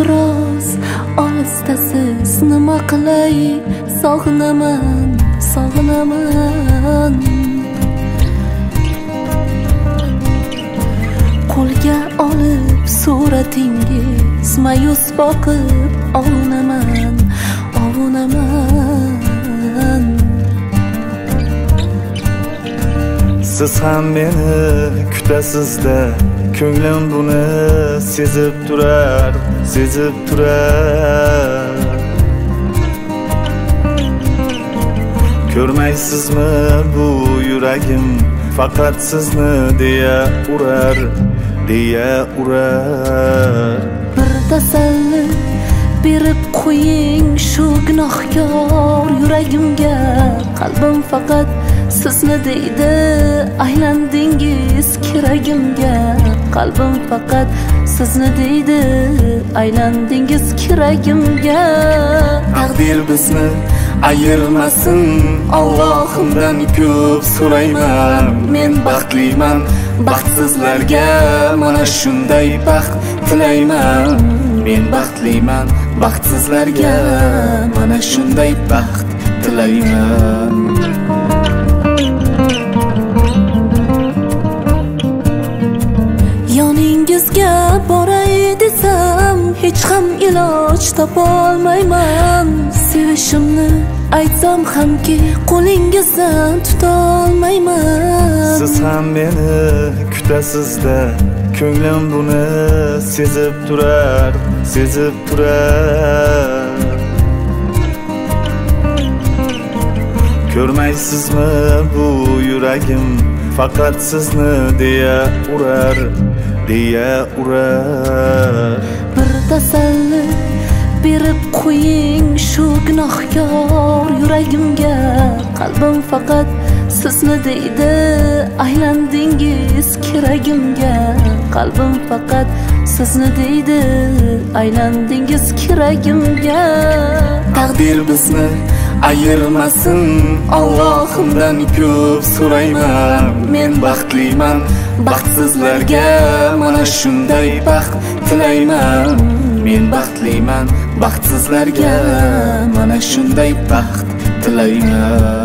biroz olistasiz nima qilay sog'inaman qo'lga olib suratingiz mayus boqib ovunaman siz ham meni kutasizda ko'nglim buni sezib turar ko'rmaysizmi bu yuragim faqat sizni deya urar bir tasalli berib qo'ying shu gunohkor yuragimga qalbim faqat sizni deydi aylandingiz kiragimga qalbim faqat sizni deydi aylandingiz kiragimga taqdir bizni ayirmasin Allohimdan ko'p so'rayman men baxtliman baxtsizlarga mana shunday baxt tilayman men baxtliman baxtsizlarga mana shunday baxt tilayman yoningizga boray desam hech ham iloj topolmayman sevishimni aytsam hamki qo'lingizdan tutolmayman siz ham meni kutasizda ko'nglim buni sezib turar ko'rmaysizmi bu yuragim faqat sizni deya urar bir tasalli berib qo'ying shu gunohkor yuragimga qalbim faqat sizni deydi aylandingiz kiragimga qalbim faqat sizni deydi aylandingiz kiragimga taqdir bizni ayirmasin Allohimdan ko'p so'rayman men baxtliman baxtsizlarga mana shunday baxt tilayman men baxtliman baxtsizlarga mana shunday baxt tilayman